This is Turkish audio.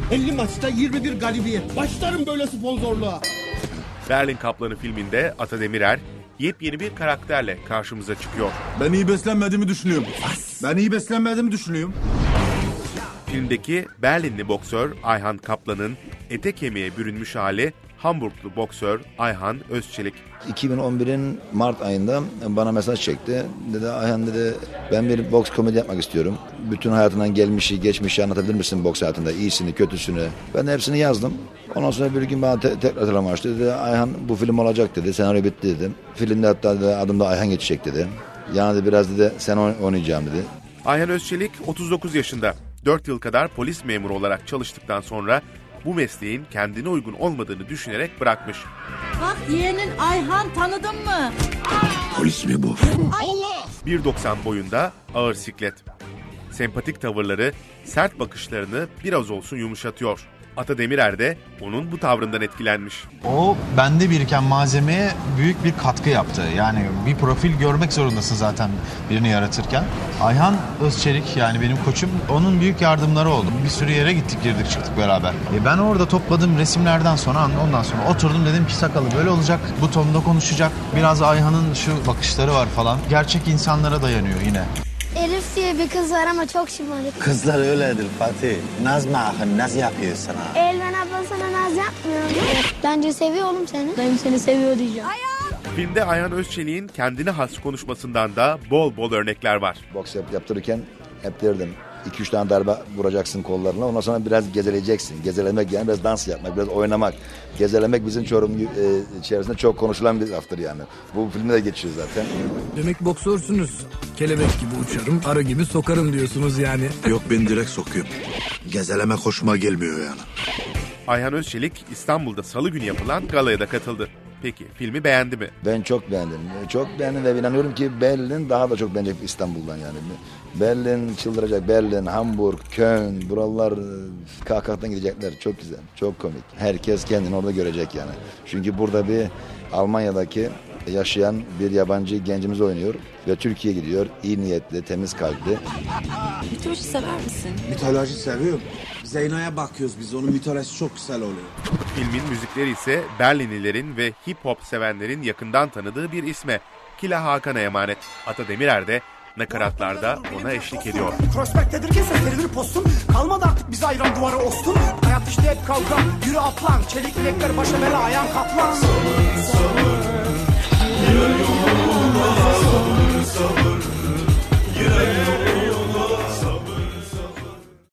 50 maçta 21 galibiyet. Başlarım böyle sponsorluğa. Berlin Kaplanı filminde Ata Demirer yepyeni bir karakterle karşımıza çıkıyor. Ben iyi beslenmediğimi düşünüyorum. Filmdeki Berlinli boksör Ayhan Kaplan'ın ete kemiğe bürünmüş hali Hamburglu boksör Ayhan Özçelik. 2011'in Mart ayında bana mesaj çekti. Dedi Ayhan dedi ben bir boks komedi yapmak istiyorum. Bütün hayatından gelmişi geçmişi anlatabilir misin boks hayatında? İyisini kötüsünü. Ben de hepsini yazdım. Ondan sonra bir gün bana tekrar telefon açtı. Dedi Ayhan bu film olacak dedi. Senaryo bitti dedim. Filmde hatta dedi, adım da Ayhan geçecek dedi. Yani biraz dedi sen oynayacağım dedi. Ayhan Özçelik 39 yaşında. 4 yıl kadar polis memuru olarak çalıştıktan sonra bu mesleğin kendine uygun olmadığını düşünerek bırakmış. Bak yeğenin Ayhan, tanıdın mı? Polis mi bu? Allah! 1.90 boyunda, ağır siklet. Sempatik tavırları, sert bakışlarını biraz olsun yumuşatıyor. Ata Demirer de onun bu tavrından etkilenmiş. O bende biriken malzemeye büyük bir katkı yaptı. Yani bir profil görmek zorundasın zaten birini yaratırken. Ayhan Özçelik yani benim koçum, onun büyük yardımları oldu. Bir sürü yere gittik girdik çıktık beraber. Ben orada topladığım resimlerden sonra ondan sonra oturdum dedim ki sakalı böyle olacak. Bu tonda konuşacak. Biraz Ayhan'ın şu bakışları var falan. Gerçek insanlara dayanıyor yine. Elif diye bir kız var ama çok şımarık. Kızlar öyledir Fatih. Naz mahın, naz yapıyor sana. Elvan abla sana naz yapmıyor. Bence seviyor oğlum seni. Ben seni seviyor diyeceğim. Filmde Ayhan Özçelik'in kendine has konuşmasından da bol bol örnekler var. Boks yaptırırken hep derdim 2-3 tane darbe vuracaksın kollarına. Ondan sonra biraz gezeleyeceksin. Gezelemek yani biraz dans yapmak, biraz oynamak. Gezelemek bizim Çorum içerisinde çok konuşulan bir laftır yani. Bu filmde de geçiyor zaten. Demek boksörsünüz. Kelebek gibi uçarım, arı gibi sokarım diyorsunuz yani. Yok ben direkt sokuyorum. Gezeleme hoşuma gelmiyor yani. Ayhan Özçelik İstanbul'da Salı günü yapılan galaya da katıldı. Peki filmi beğendi mi? Ben çok beğendim. Çok beğendim ve inanıyorum ki Berlin daha da çok beğenecek İstanbul'dan yani. Berlin çıldıracak. Berlin, Hamburg, Köln, buralar kahkahadan gidecekler. Çok güzel, çok komik. Herkes kendini orada görecek yani. Çünkü burada bir Almanya'daki yaşayan bir yabancı gencimiz oynuyor ve Türkiye'ye gidiyor. İyi niyetli, temiz kalpli. Mitoloji sever misin? Mitoloji seviyorum. Zeyno'ya bakıyoruz biz, onun mitolojisi çok güzel oluyor. Filmin müzikleri ise Berlinlilerin ve hip hop sevenlerin yakından tanıdığı bir isme, Killa Hakan'a emanet. Ata Demirer de nakaratlarda ona eşlik ediyor. Prospektedir ki verilir postun. Kalmadı artık bize ayıran duvarı ostun. Hayat işte hep kavga, yürü aplan. Çelik bilekler başa bela, ayağın kaplan. Sabır, yürek yolunda sabır, sabır, yürek yolunda.